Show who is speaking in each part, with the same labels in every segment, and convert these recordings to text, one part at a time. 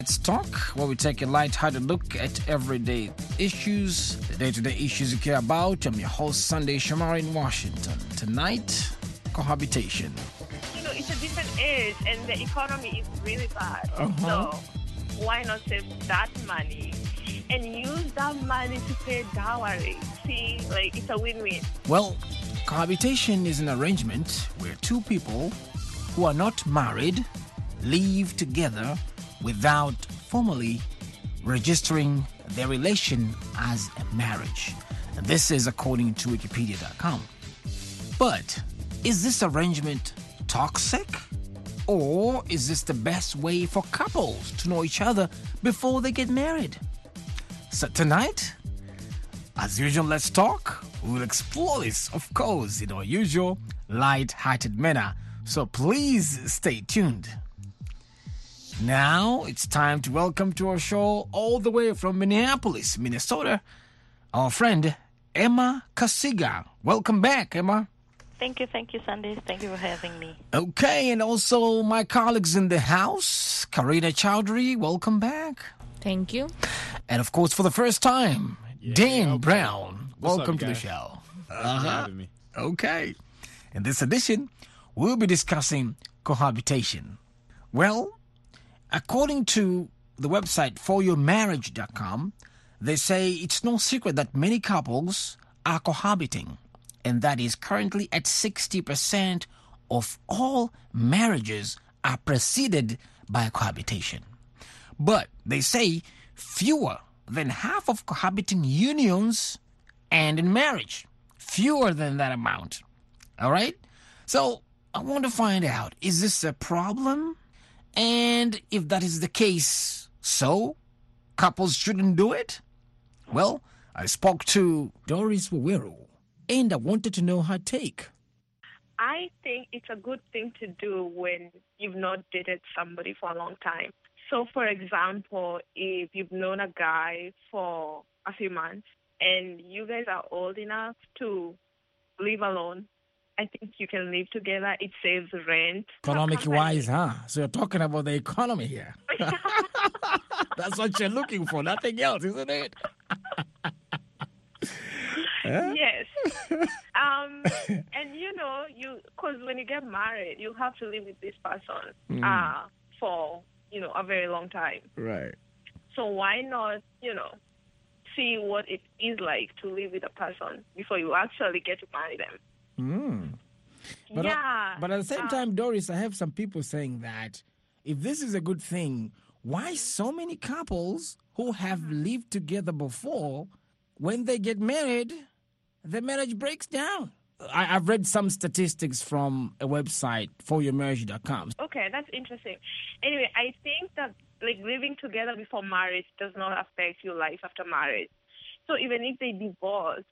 Speaker 1: Let's talk, where we take a light-hearted look at everyday issues, the day-to-day issues you care about. I'm your host, Sunday Shamari in Washington. Tonight, cohabitation.
Speaker 2: You know, it's a different age and the economy is really bad. So why not save that money and use that money to pay dowry? See, like, it's a win-win.
Speaker 1: Well, cohabitation is an arrangement where two people who are not married live together without formally registering their relation as a marriage. And this is according to Wikipedia.com. But is this arrangement toxic? Or is this the best way for couples to know each other before they get married? So tonight, as usual, let's talk. We'll explore this, of course, in our usual light-hearted manner. So please stay tuned. Now it's time to welcome to our show, all the way from Minneapolis, Minnesota, our friend Emma Kasiga. Welcome back, Emma.
Speaker 3: Thank you, Sunday. Thank you for having me.
Speaker 1: Okay, and also my colleagues in the house, Karina Chowdhury, welcome back.
Speaker 4: Thank you.
Speaker 1: And of course, for the first time, Dan Brown, welcome to the show.
Speaker 5: Thanks for having me.
Speaker 1: Okay. In this edition, we'll be discussing cohabitation. Well, according to the website foryourmarriage.com, they say it's no secret that many couples are cohabiting, and that is currently at 60% of all marriages are preceded by cohabitation. But they say fewer than half of cohabiting unions end in marriage. Fewer than that amount. All right? So I want to find out, is this a problem? And if that is the case, so couples shouldn't do it? Well, I spoke to Doris Waweru, and I wanted to know her take.
Speaker 2: I think it's a good thing to do when you've not dated somebody for a long time. So, for example, if you've known a guy for a few months and you guys are old enough to live alone, I think you can live together. It saves rent.
Speaker 1: Economic-wise, huh? So you're talking about the economy here. That's what you're looking for, nothing else, isn't it?
Speaker 2: Yes. And, you know, because when you get married, you have to live with this person for, you know, a very long time.
Speaker 1: Right.
Speaker 2: So why not, you know, see what it is like to live with a person before you actually get to marry them?
Speaker 1: But
Speaker 2: yeah.
Speaker 1: But at the same time, Doris, I have some people saying that if this is a good thing, why so many couples who have lived together before, when they get married, the marriage breaks down? I've read some statistics from a website, foryourmarriage.com.
Speaker 2: Okay, that's interesting. Anyway, I think that like living together before marriage does not affect your life after marriage. So even if they divorce,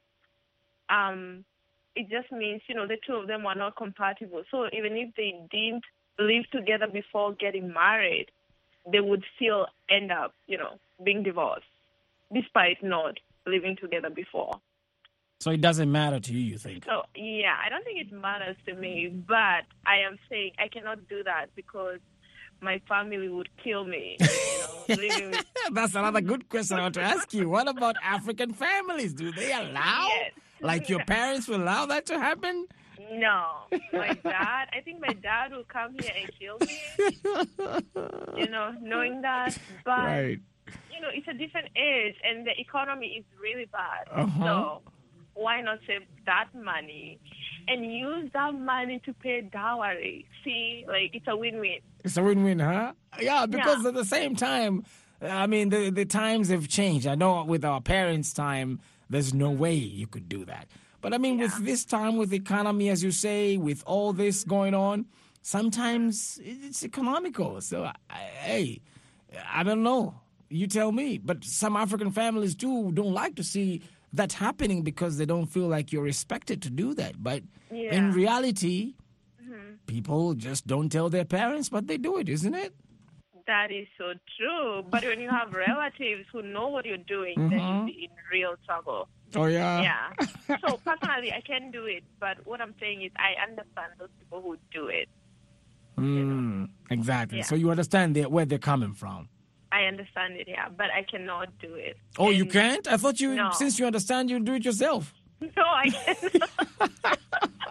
Speaker 2: it just means, you know, the two of them were not compatible. So even if they didn't live together before getting married, they would still end up, you know, being divorced, despite not living together before.
Speaker 1: So it doesn't matter to you, you think?
Speaker 2: So, yeah, I don't think it matters to me, but I am saying I cannot do that because my family would kill me, you know, living with...
Speaker 1: That's another good question I want to ask you. What about African families? Do they allow?
Speaker 2: Yes.
Speaker 1: Like your parents will allow that to happen?
Speaker 2: No. I think my dad will come here and kill me, you know, knowing that. But,
Speaker 1: Right.
Speaker 2: you know, it's a different age and the economy is really bad. So why not save that money and use that money to pay dowry? See, like, it's a win-win.
Speaker 1: It's a win-win, huh? Yeah, because at the same time, I mean, the times have changed. I know with our parents' time, there's no way you could do that. But I mean, with this time, with the economy, as you say, with all this going on, sometimes it's economical. So, hey, I don't know. You tell me. But some African families, too, don't like to see that happening because they don't feel like you're expected to do that. But in reality, people just don't tell their parents, but they do it, isn't it?
Speaker 2: That is so true. But when you have relatives who know what you're doing, then you'll be in real trouble.
Speaker 1: Oh, yeah?
Speaker 2: Yeah. So personally, I can do it. But what I'm saying is I understand those people who do it.
Speaker 1: Exactly.
Speaker 2: Yeah.
Speaker 1: So you understand where they're coming from.
Speaker 2: I understand it, yeah, but I cannot do it.
Speaker 1: Oh, you
Speaker 2: And
Speaker 1: can't? I thought you,
Speaker 2: No.
Speaker 1: since you understand, you do it yourself.
Speaker 2: No, I cannot.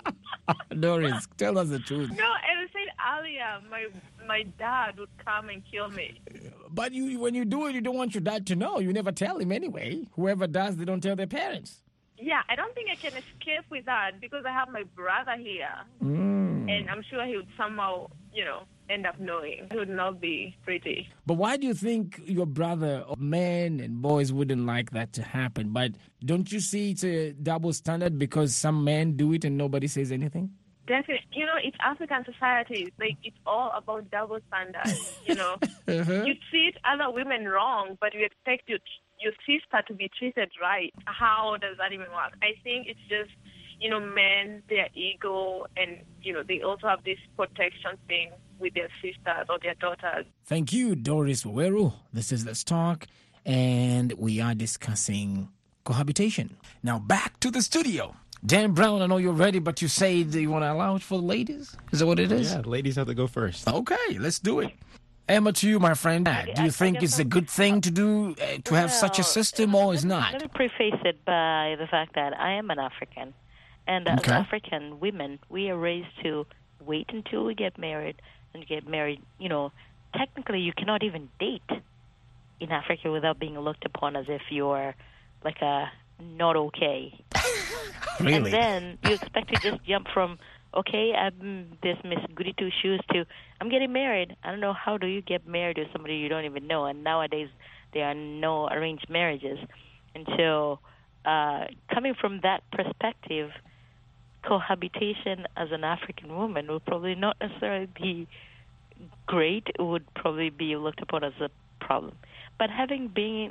Speaker 1: Doris, tell us the truth.
Speaker 2: No, as I said earlier, my dad would come and kill me.
Speaker 1: But when you do it, you don't want your dad to know. You never tell him anyway. Whoever does, they don't tell their parents.
Speaker 2: Yeah, I don't think I can escape with that because I have my brother here. And I'm sure he would somehow, end up knowing. It would not be pretty.
Speaker 1: But why do you think your brother, men and boys, wouldn't like that to happen? But don't you see it's a double standard because some men do it and nobody says anything?
Speaker 2: Definitely. It's African society. Like, it's all about double standards, You treat other women wrong, but you expect your sister to be treated right. How does that even work? I think it's just, men, their ego, and, they also have this protection thing with their sisters or their daughters.
Speaker 1: Thank you, Doris Waweru. This is Let's Talk, and we are discussing cohabitation. Now, back to the studio. Dan Brown, I know you're ready, but you say that you want to allow it for the ladies? Is that what it is?
Speaker 4: Yeah, ladies have to go first.
Speaker 1: Okay, let's do it. Emma, to you, my friend. Do you think it's a good thing to do, to have such a system, or is not?
Speaker 3: Let me preface it by the fact that I am an African. And as African women, we are raised to wait until we get married and get married. Technically, you cannot even date in Africa without being looked upon as if you're like a not okay.
Speaker 1: Really?
Speaker 3: And then you expect to just jump from, okay, I'm this Miss Goody Two Shoes to I'm getting married. I don't know, how do you get married to somebody you don't even know? And nowadays, there are no arranged marriages. And so coming from that perspective, cohabitation as an African woman would probably not necessarily be great. It would probably be looked upon as a problem. But having been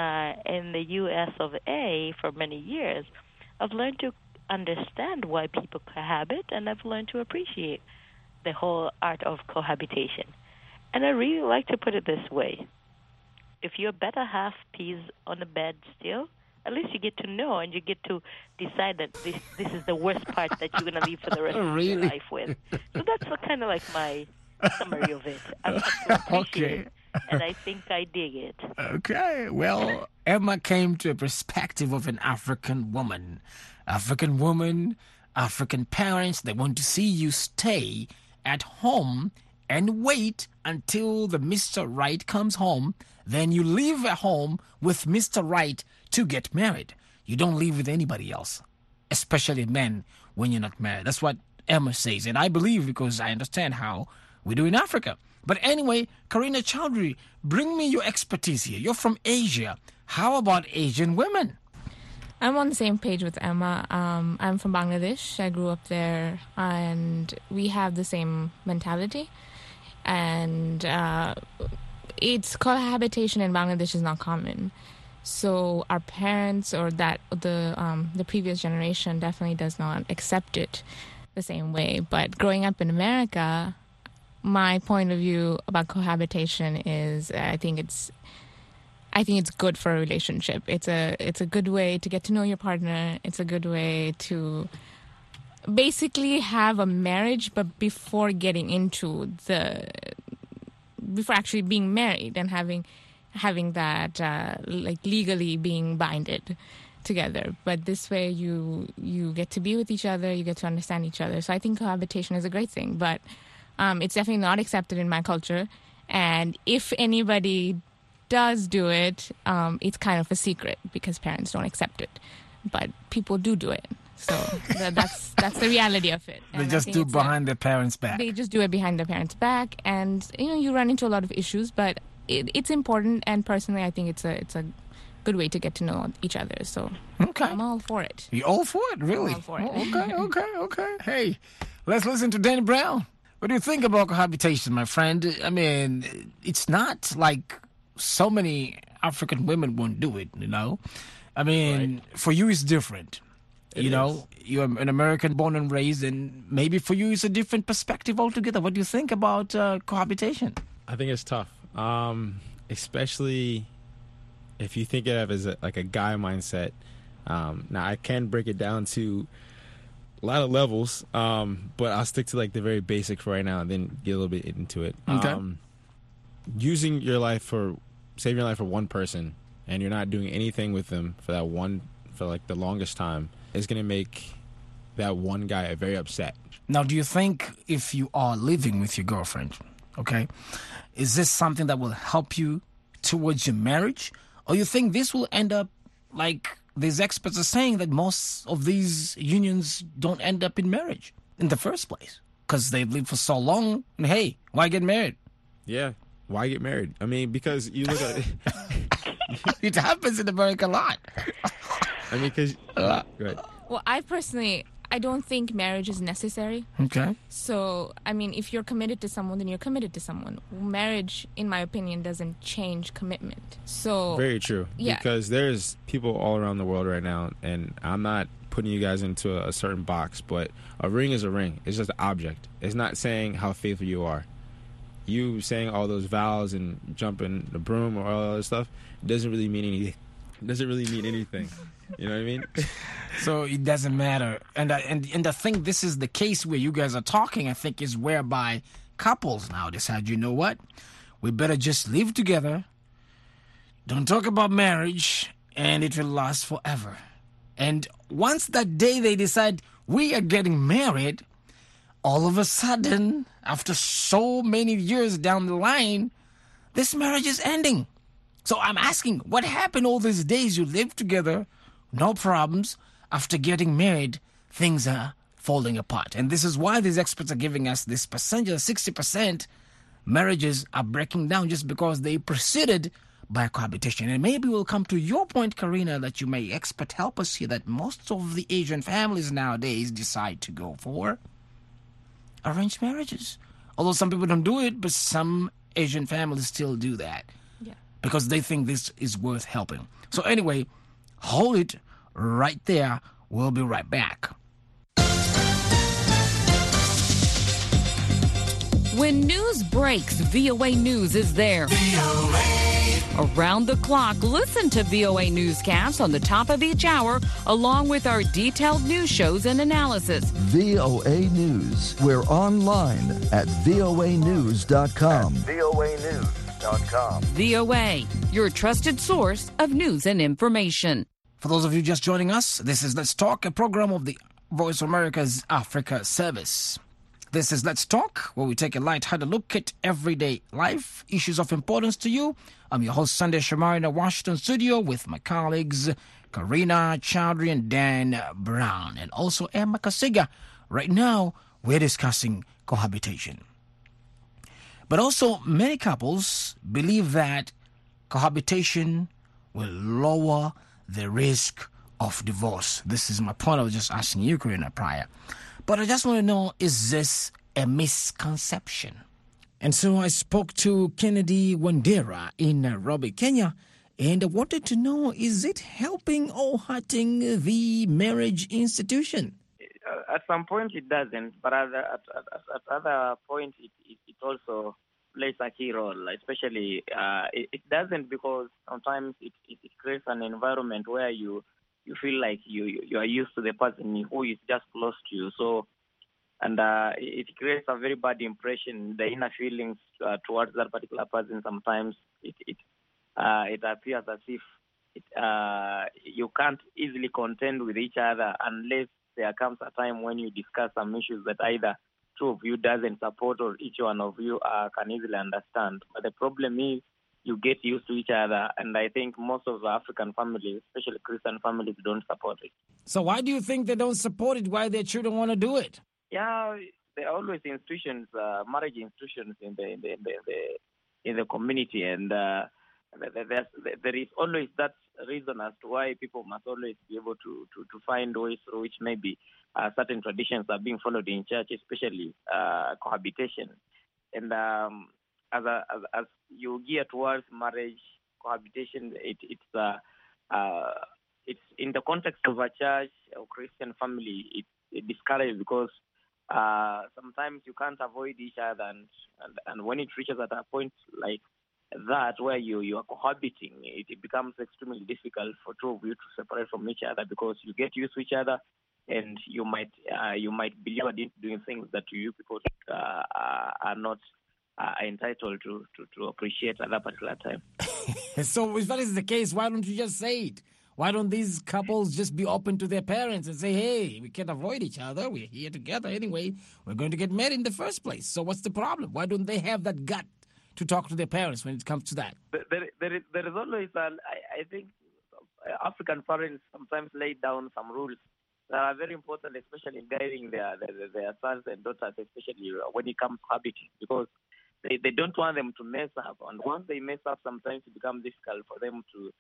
Speaker 3: in the U.S. of A. for many years, I've learned to understand why people cohabit, and I've learned to appreciate the whole art of cohabitation. And I really like to put it this way. If your better half pees on the bed still, at least you get to know and you get to decide that this is the worst part that you're going to leave for the rest of your life with. So that's kind of like my summary of it. I have to appreciate it, and I think I dig it.
Speaker 1: Okay, well, Emma came to a perspective of an African woman. African parents, they want to see you stay at home and wait until the Mr. Right comes home. Then you leave at home with Mr. Right to get married. You don't leave with anybody else, especially men when you're not married. That's what Emma says, and I believe because I understand how we do in Africa. But anyway, Karina Chowdhury, bring me your expertise here. You're from Asia. How about Asian women?
Speaker 5: I'm on the same page with Emma. I'm from Bangladesh. I grew up there, and we have the same mentality. And it's cohabitation in Bangladesh is not common. So our parents or the previous generation definitely does not accept it the same way. But growing up in America, my point of view about cohabitation is I think it's good for a relationship. It's a good way to get to know your partner. It's a good way to basically have a marriage, but before actually being married and having that legally being binded together. But this way you get to be with each other, you get to understand each other. So I think cohabitation is a great thing, but it's definitely not accepted in my culture. And if anybody does do it, it's kind of a secret because parents don't accept it. But people do it. So that's the reality of it.
Speaker 1: They just do it behind their parents' back.
Speaker 5: They just do it behind their parents' back, and you run into a lot of issues. But it's important, and personally, I think it's a good way to get to know each other. So I'm all for it.
Speaker 1: You're all for it, really?
Speaker 5: I'm all for it.
Speaker 1: Oh, okay. Hey, let's listen to Dan Brown. What do you think about cohabitation, my friend? I mean, it's not like so many African women won't do it, I mean, For you, it's different. You're an American born and raised, and maybe for you it's a different perspective altogether. What do you think about cohabitation?
Speaker 4: I think it's tough, especially if you think of it as a guy mindset. Now, I can break it down to a lot of levels, but I'll stick to the very basic for right now and then get a little bit into it.
Speaker 1: Okay.
Speaker 4: Using your life for saving your life for one person and you're not doing anything with them for like the longest time, it's going to make that one guy very upset.
Speaker 1: Now, do you think if you are living with your girlfriend, okay, is this something that will help you towards your marriage? Or you think this will end up like these experts are saying, that most of these unions don't end up in marriage in the first place because they've lived for so long? And hey, why get married?
Speaker 4: Yeah, why get married? I mean, because you look at
Speaker 1: it happens in America a lot.
Speaker 4: I mean, because go ahead.
Speaker 5: Well, I don't think marriage is necessary.
Speaker 1: Okay.
Speaker 5: So, I mean, if you're committed to someone, then you're committed to someone. Marriage, in my opinion, doesn't change commitment. So
Speaker 4: Very true.
Speaker 5: Yeah.
Speaker 4: Because there's people all around the world right now, and I'm not putting you guys into a certain box, but a ring is a ring. It's just an object. It's not saying how faithful you are. You saying all those vows and jumping the broom or all that other stuff doesn't really mean anything. You know what I mean?
Speaker 1: So it doesn't matter. And I think this is the case where you guys are talking, I think, is whereby couples now decide, you know what? We better just live together. Don't talk about marriage, and it will last forever. And once that day they decide we are getting married, all of a sudden, after so many years down the line, this marriage is ending. So I'm asking, what happened all these days you lived together, no problems? After getting married, things are falling apart. And this is why these experts are giving us this percentage, 60% marriages are breaking down just because they proceeded by cohabitation. And maybe we'll come to your point, Karina, that you may expert help us here, that most of the Asian families nowadays decide to go for arranged marriages. Although some people don't do it, but some Asian families still do that.
Speaker 5: Yeah.
Speaker 1: Because they think this is worth helping. So anyway, hold it right there. We'll be right back.
Speaker 6: When news breaks, VOA News is there. Around the clock, listen to VOA Newscasts on the top of each hour, along with our detailed news shows and analysis.
Speaker 7: VOA News. We're online at voanews.com.
Speaker 6: VOA, your trusted source of news and information.
Speaker 1: For those of you just joining us, this is Let's Talk, a program of the Voice of America's Africa Service. This is Let's Talk, where we take a light-hearted look at everyday life, issues of importance to you. I'm your host, Sunday Shamari, in the Washington studio with my colleagues, Karina Chowdhury and Dan Brown, and also Emma Kasiga. Right now, we're discussing cohabitation. But also, many couples believe that cohabitation will lower the risk of divorce. This is my point I was just asking you, Karina, prior. But I just want to know, is this a misconception? And so I spoke to Kennedy Wandera in Nairobi, Kenya, and I wanted to know, is it helping or hurting the marriage institution?
Speaker 8: At some point it doesn't, but at other point it also plays a key role. Especially it doesn't because sometimes it creates an environment where you feel like you are used to the person who is just close to you. So, and it creates a very bad impression. The inner feelings towards that particular person. Sometimes it appears as if you can't easily contend with each other unless there comes a time when you discuss some issues that either two of you doesn't support or each one of you can easily understand. But the problem is you get used to each other, and I think most of the African families, especially Christian families, don't support it.
Speaker 1: So why do you think they don't support it? Why their children want to do it?
Speaker 8: Yeah, there are always institutions, marriage institutions in the community, and there is always that reason as to why people must always be able to find ways through which maybe certain traditions are being followed in church, especially cohabitation. And as you gear towards marriage, cohabitation, it's in the context of a church or Christian family, it's discouraged because sometimes you can't avoid each other, and when it reaches at a point like that where you are cohabiting, it becomes extremely difficult for two of you to separate from each other because you get used to each other, and you might be lured into doing things that you people are not entitled to appreciate at that particular time.
Speaker 1: So if that is the case, why don't you just say it? Why don't these couples just be open to their parents and say, hey, we can't avoid each other. We're here together anyway. We're going to get married in the first place. So what's the problem? Why don't they have that gut to talk to their parents when it comes to that?
Speaker 8: There is always, I think, African parents sometimes lay down some rules that are very important, especially in guiding their sons and daughters, especially when it comes to habiting, because they don't want them to mess up. And once they mess up, sometimes it becomes difficult for them to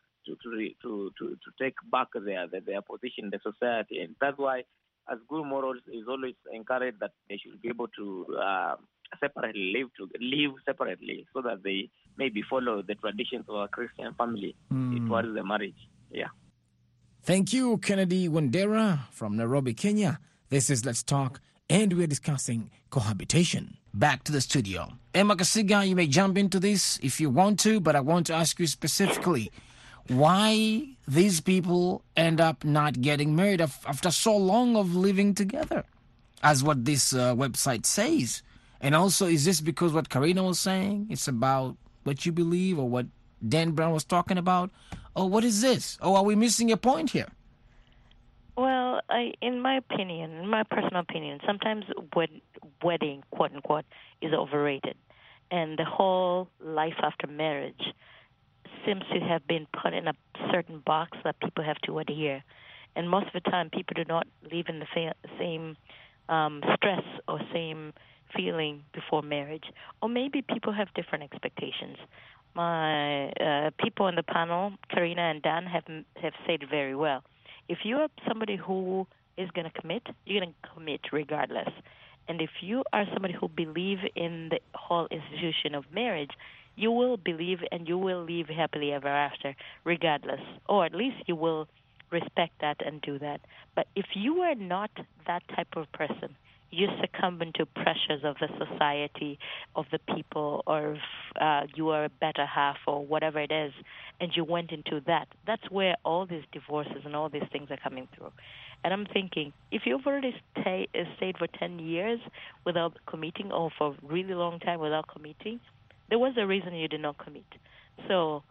Speaker 8: take back their position in the society. And that's why, as good morals, is always encouraged that they should be able to separately live separately, so that they maybe follow the traditions of a Christian family towards the marriage. Yeah.
Speaker 1: Thank you, Kennedy Wandera from Nairobi, Kenya. This is Let's Talk, and we're discussing cohabitation. Back to the studio. Emma Kasiga, you may jump into this if you want to, but I want to ask you specifically why these people end up not getting married after so long of living together, as what this website says. And also, is this because what Karina was saying, it's about what you believe, or what Dan Brown was talking about? Or what is this? Or are we missing a point here?
Speaker 3: Well, in my personal opinion, sometimes wedding, quote unquote, is overrated. And the whole life after marriage seems to have been put in a certain box that people have to adhere. And most of the time, people do not live in the same stress or same feeling before marriage. Or maybe people have different expectations. My people on the panel, Karina and Dan, have said very well. If you are somebody who is going to commit, you're going to commit regardless. And if you are somebody who believes in the whole institution of marriage, you will believe and you will live happily ever after regardless. Or at least you will respect that and do that. But if you are not that type of person, you succumb to pressures of the society, of the people, or you are a better half or whatever it is, and you went into that. That's where all these divorces and all these things are coming through. And I'm thinking, if you've already stayed for 10 years without committing, or for a really long time without committing, there was a reason you did not commit. So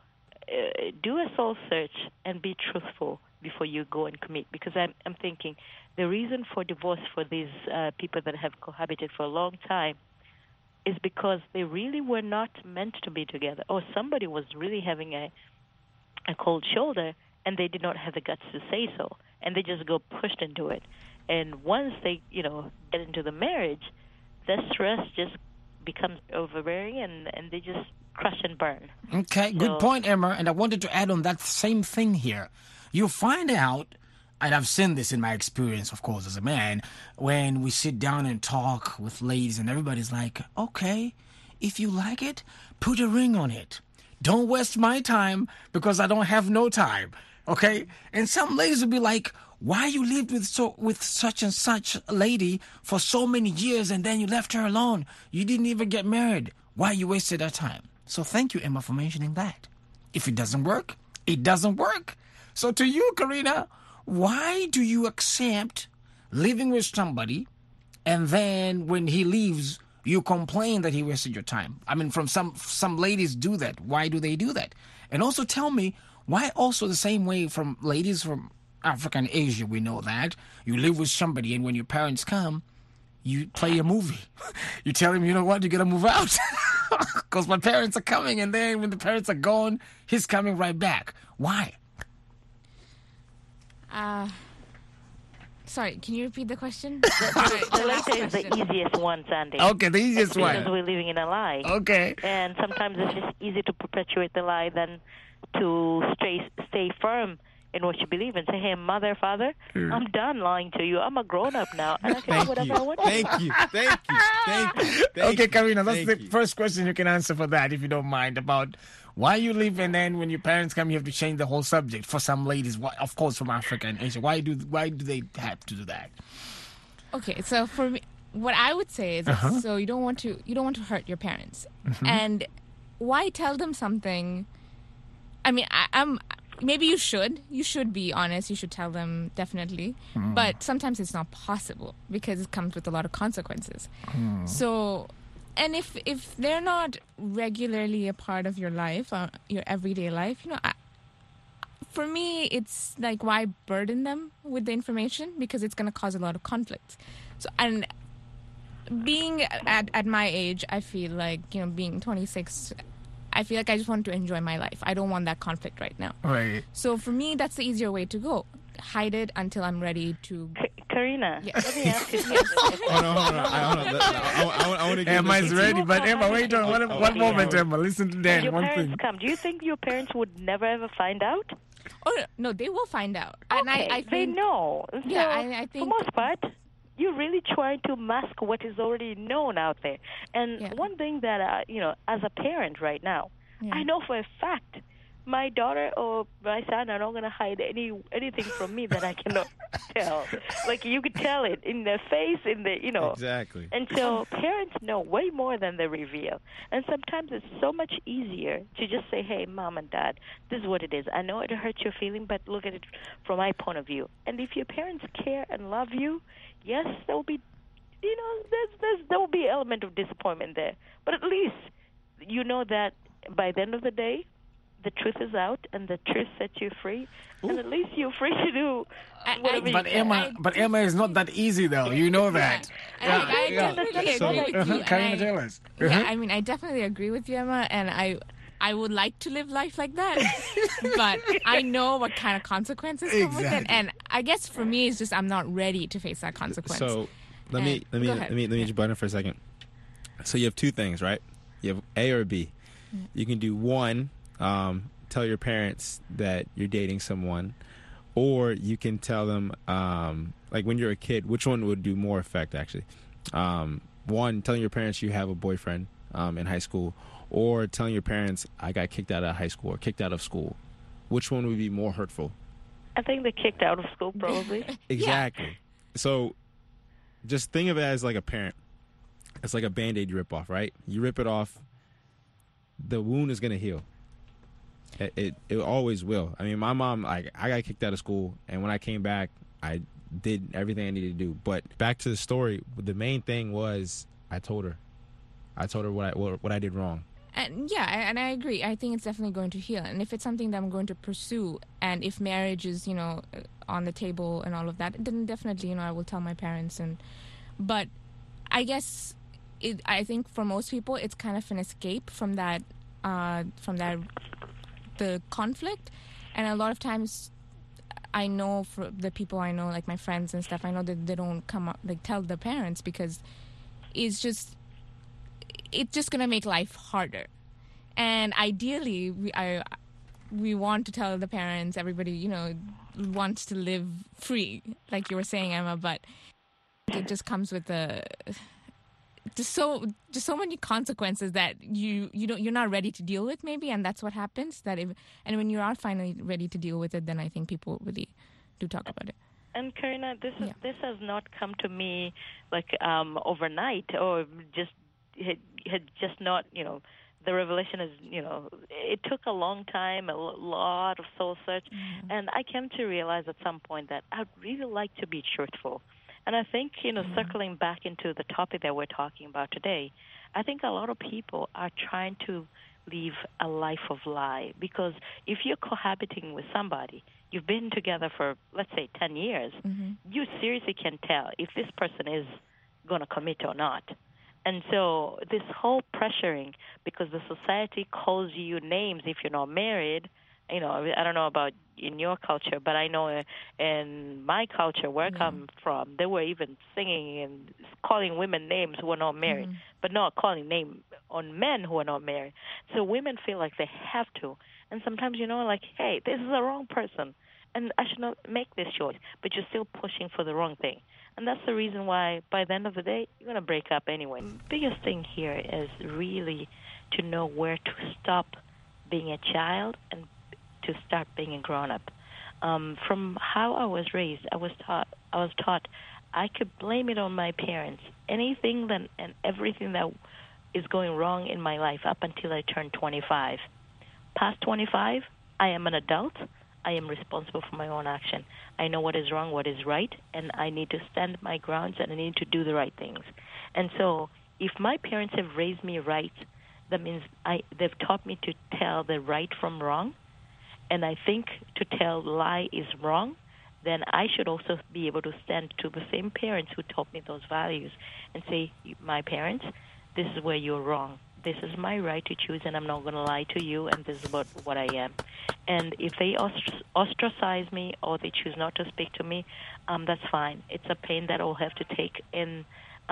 Speaker 3: do a soul search and be truthful before you go and commit. Because I'm thinking the reason for divorce for these people that have cohabited for a long time is because they really were not meant to be together, or somebody was really having a cold shoulder and they did not have the guts to say so, and they just go pushed into it. And once they, get into the marriage, the stress just becomes overbearing, and they just crush and burn.
Speaker 1: Okay, good point, Emma. And I wanted to add on that same thing here. You find out, and I've seen this in my experience, of course, as a man, when we sit down and talk with ladies and everybody's like, okay, if you like it, put a ring on it. Don't waste my time because I don't have no time, okay? And some ladies will be like, why you lived with such and such a lady for so many years and then you left her alone? You didn't even get married. Why you wasted her time? So thank you, Emma, for mentioning that. If it doesn't work, it doesn't work. So to you, Karina, why do you accept living with somebody and then when he leaves, you complain that he wasted your time? I mean, from some ladies do that. Why do they do that? And also tell me, why also the same way from ladies from Africa and Asia, we know that. You live with somebody and when your parents come, you play a movie. You tell him, you know what, you got to move out. Because my parents are coming, and then when the parents are gone, he's coming right back. Why?
Speaker 5: Sorry, can you repeat the question?
Speaker 3: The later is the easiest one, Sandy.
Speaker 1: Okay, the easiest one.
Speaker 3: Because we're living in a lie.
Speaker 1: Okay.
Speaker 3: And sometimes it's just easier to perpetuate the lie than to stay firm in what you believe and say, hey, mother, father, I'm done lying to you. I'm a grown-up now, and I can do whatever I want to.
Speaker 4: Thank you.
Speaker 1: Okay, Karina, that's the first question you can answer for that, if you don't mind, about why you live and then when your parents come, you have to change the whole subject. For some ladies, of course, from Africa and Asia, why do they have to do that?
Speaker 5: Okay, so for me, what I would say is, so you don't want to hurt your parents, and why tell them something? I mean, maybe you should be honest. You should tell them, definitely. But sometimes it's not possible because it comes with a lot of consequences. So, And if they're not regularly a part of your life, your everyday life, for me, it's like, why burden them with the information? Because it's going to cause a lot of conflict. So, and being at my age, I feel like, being 26, I feel like I just want to enjoy my life. I don't want that conflict right now.
Speaker 1: Right.
Speaker 5: So for me, that's the easier way to go. Hide it until I'm ready to...
Speaker 3: Karina,
Speaker 5: Yeah.
Speaker 3: let me ask you something.
Speaker 4: Hold on. I want to get
Speaker 1: Emma's ready, but Emma, wait on one moment, Emma. Listen to Dan.
Speaker 3: Your
Speaker 1: One
Speaker 3: parents
Speaker 1: thing.
Speaker 3: come. Do you think your parents would never ever find out?
Speaker 5: Oh, no, they will find out.
Speaker 3: Okay,
Speaker 5: And I
Speaker 3: they
Speaker 5: think...
Speaker 3: know. So,
Speaker 5: Yeah, I think...
Speaker 3: for most part, you're really trying to mask what is already known out there. And
Speaker 5: Yeah.
Speaker 3: one thing that, as a parent right now,
Speaker 5: Yeah.
Speaker 3: I know for a fact my daughter or my son are not going to hide anything from me that I cannot tell. Like, you could tell it in their face,
Speaker 4: Exactly.
Speaker 3: And so parents know way more than they reveal. And sometimes it's so much easier to just say, hey, Mom and Dad, this is what it is. I know it hurts your feeling, but look at it from my point of view. And if your parents care and love you, yes, there will be, there will be an element of disappointment there. But at least you know that by the end of the day, the truth is out, and the truth sets you free, and at least you're free to do whatever you
Speaker 1: But
Speaker 3: can.
Speaker 1: Emma is not that easy, though. You know that.
Speaker 5: I definitely agree with you.
Speaker 1: Karina,
Speaker 5: and
Speaker 1: tell us.
Speaker 5: Yeah, I mean, I definitely agree with you, Emma, and I would like to live life like that, but I know what kind of consequences come with it,
Speaker 1: Exactly.
Speaker 5: and I guess for me, it's just I'm not ready to face that consequence.
Speaker 4: So let me
Speaker 5: Go ahead.
Speaker 4: just butt in for a second. So you have two things, right? You have A or B. You can do one, tell your parents that you're dating someone, or you can tell them, like when you're a kid, which one would do more effect actually? One, telling your parents you have a boyfriend in high school, or telling your parents I got kicked out of high school or kicked out of school. Which one would be more hurtful?
Speaker 3: I think they kicked out of school, probably.
Speaker 4: Exactly. So just think of it as like a parent. It's like a Band-Aid you rip off, right? You rip it off, the wound is going to heal. It always will. I mean, my mom, I got kicked out of school, and when I came back, I did everything I needed to do. But back to the story, the main thing was I told her what I did wrong.
Speaker 5: And yeah, and I agree. I think it's definitely going to heal. And if it's something that I'm going to pursue, and if marriage is, on the table and all of that, then definitely, I will tell my parents. But I guess I think for most people, it's kind of an escape from that, the conflict. And a lot of times, I know for the people I know, like my friends and stuff, I know that they don't come up, like tell their parents, because it's just going to make life harder. And ideally, we want to tell the parents, everybody, wants to live free, like you were saying, Emma, but it just comes with just so many consequences that you're not ready to deal with, maybe, and that's what happens. And when you are finally ready to deal with it, then I think people really do talk about it.
Speaker 3: And Karina, this has not come to me like overnight, or just had just not, the revelation is, it took a long time, a lot of soul search, and I came to realize at some point that I'd really like to be truthful. And I think, circling back into the topic that we're talking about today, I think a lot of people are trying to live a life of lie, because if you're cohabiting with somebody, you've been together for, let's say, 10 years, you seriously can tell if this person is going to commit or not. And so this whole pressuring, because the society calls you names if you're not married, I don't know about in your culture, but I know in my culture where I come from, they were even singing and calling women names who are not married, but not calling name on men who are not married. So women feel like they have to. And sometimes, like, hey, this is the wrong person, and I should not make this choice, but you're still pushing for the wrong thing. And that's the reason why, by the end of the day, you're going to break up anyway. The biggest thing here is really to know where to stop being a child and to start being a grown-up. From how I was raised, I was taught I could blame it on my parents. Anything and everything that is going wrong in my life up until I turned 25. Past 25, I am an adult. I am responsible for my own action. I know what is wrong, what is right, and I need to stand my grounds, and I need to do the right things. And so if my parents have raised me right, that means they've taught me to tell the right from wrong, and I think to tell lie is wrong, then I should also be able to stand to the same parents who taught me those values and say, my parents, this is where you're wrong. This is my right to choose, and I'm not going to lie to you, and this is about what I am. And if they ostracize me or they choose not to speak to me, that's fine. It's a pain that I'll have to take in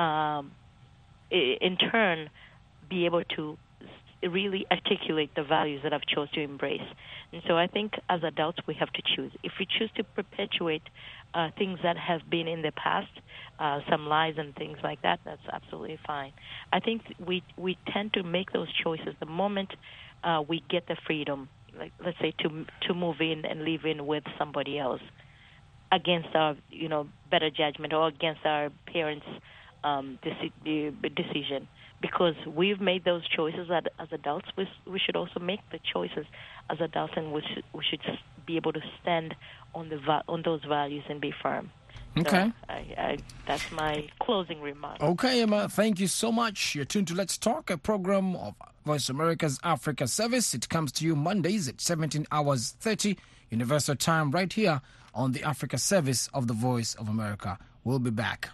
Speaker 3: turn, be able to really articulate the values that I've chose to embrace. And so I think as adults we have to choose. If we choose to perpetuate things that have been in the past, some lies and things like that, that's absolutely fine. I think we tend to make those choices the moment we get the freedom, like let's say to move in and live in with somebody else against our better judgment or against our parents' decision. Because we've made those choices as adults, we should also make the choices as adults, and we should be able to stand on those values and be firm.
Speaker 1: Okay.
Speaker 3: So that's my closing remark.
Speaker 1: Okay, Emma, thank you so much. You're tuned to Let's Talk, a program of Voice America's Africa Service. It comes to you Mondays at 17 hours 30 Universal Time right here on the Africa Service of the Voice of America. We'll be back.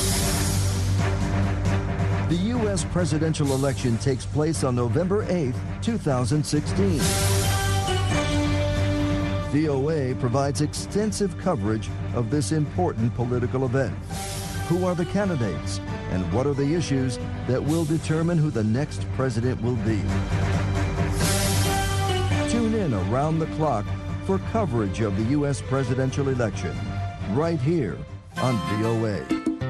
Speaker 7: The U.S. presidential election takes place on November 8th, 2016. VOA provides extensive coverage of this important political event. Who are the candidates, and what are the issues that will determine who the next president will be? Tune in around the clock for coverage of the U.S. presidential election, right here on VOA.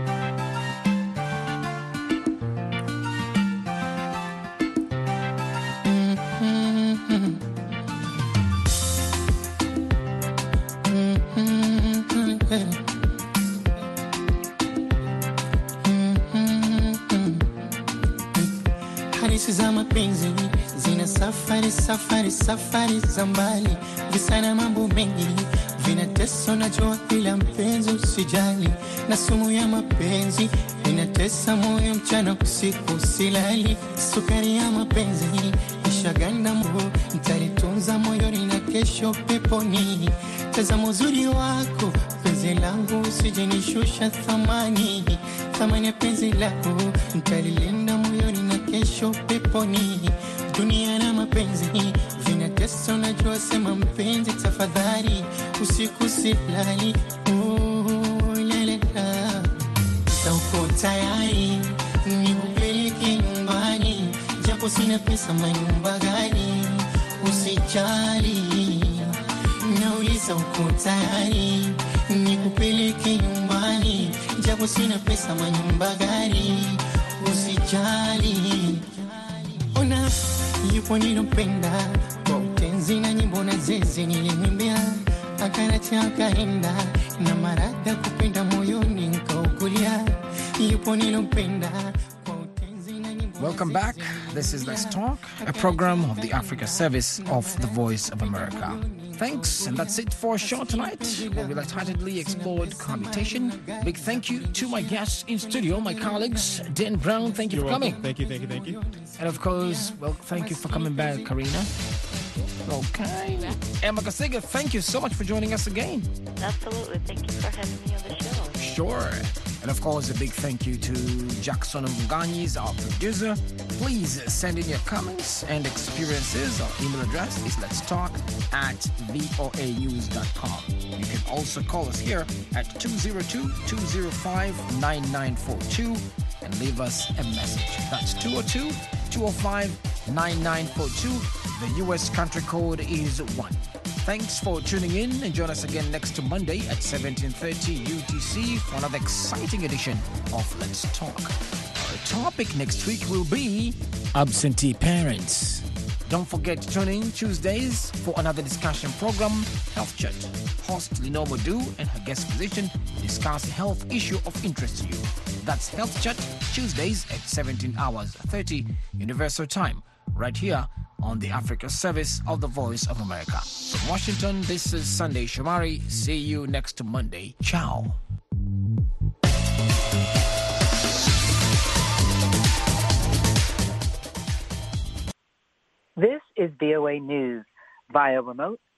Speaker 9: Hadithi za mapenzi zina safari za mbali, visa na mambo mengi vinatesa, najua kila mpenzi usijali, na sumu ya mapenzi inatesa moyo mchana usiku silali, sukari ya mapenzi ishaganda moyo, nitalitunza moyoni na kesho peponi. Tazama uzuri wako penzi langu, usijenishusha thamani ya penzi lako, nitalilinda moyoni na kesho peponi. Dunia na mapenzi vinatesa, najua sema mpenzi tafadhali, usiku silali, lalela. Uko tayari nikupeleke nyumbani, japo sina pesa, manyumba gani, usijali. Nauliza uko tayari nikupeleke nyumbani, japo sina pesa, manyumba gani, usijali. Ona yupo nilopenda, kwa utenzi na nyimbo na zeze nilimwimbia, akanacha akaenda, na marada kupenda moyoni nikaukulia. Yupo nilopenda.
Speaker 1: Welcome back. This is Let's Talk, a program of the Africa Service of the Voice of America. Thanks, and that's it for our show tonight, where we lightheartedly explored cohabitation. Big thank you to my guests in studio, my colleagues. Dan Brown, thank you for coming.
Speaker 4: Thank you.
Speaker 1: And of course, well, thank you for coming back, Karina. Okay. Emma Kasiga, thank you so much for joining us again.
Speaker 3: Absolutely. Thank you for having me on the show.
Speaker 1: Sure. And of course, a big thank you to Jackson Munganyis, our producer. Please send in your comments and experiences. Our email address is letstalk@voanews.com. You can also call us here at 202-205-9942 and leave us a message. That's 202-205-9942. The U.S. country code is 1. Thanks for tuning in, and join us again next Monday at 17:30 UTC for another exciting edition of Let's Talk. Our topic next week will be absentee parents. Don't forget to tune in Tuesdays for another discussion program, Health Chat. Host Lenore Modu and her guest physician discuss a health issue of interest to you. That's Health Chat, Tuesdays at 17 hours 30 Universal Time, right here on the Africa Service of the Voice of America. From Washington, this is Sunday Shomari. See you next Monday. Ciao.
Speaker 10: is VOA News via remote